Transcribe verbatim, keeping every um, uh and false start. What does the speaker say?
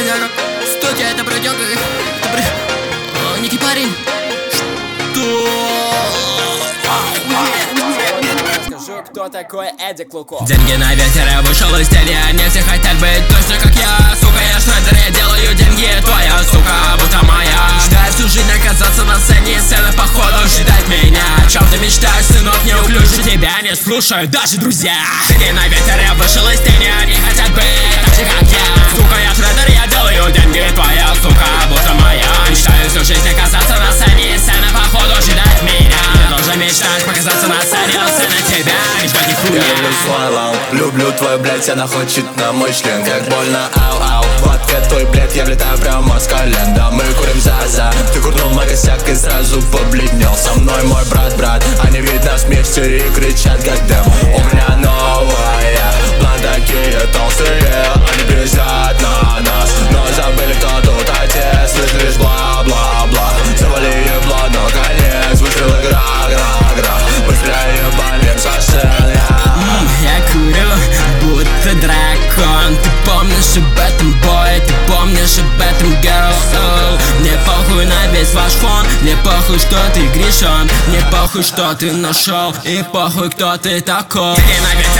Понятно. Стойте, это бродяга. Это брод... О, некий парень. Что? Расскажу, кто такой Эдик Луков. Деньги на ветер, я вышел из тени. Они все хотят быть точно как я. Сука, я Шредер, я делаю деньги. Твоя сука, будто моя. Мечтаю всю жизнь оказаться на сцене. Сцена походу ждать меня. О чем ты мечтаешь, сынок, неуклюже. Тебя не слушают даже друзья. Деньги на ветер, я вышел из тени. Они хотят быть так же как я. Сука, я Шредер, я делаю деньги. Твоя сука, будто моя. Мечтаю всю жизнь оказаться на сцене. Сцена походу ждать меня. Ты тоже мечтаешь показаться на сцене. Но сцена тебя не ждет нихуя. Я люблю свой лаун, люблю твой блядь, она хочет на мой член. Как больно, ау-ау. В ответ твой блядь, я влетаю прямо с колен. Да мы курим за-за. Ты курнул мой косяк и сразу побледнел. Со мной мой брат-брат. Они видят нас вместе и кричат как дэм. У меня новая, план такие толстые. Они пиздят на нас, но забыли, кто тут отец. Слышь лишь бла-бла-бла. Завали ебло, но конец. Выстрел игра, гра-гра. Быстрее болим со сцены. Я курю, будто дракон. Ты помнишь об этом, бой? Ты помнишь об этом, girl? Oh. Мне похуй на весь ваш фон. Мне похуй, что ты грешен. Мне похуй, что ты нашел. И похуй, кто ты такой.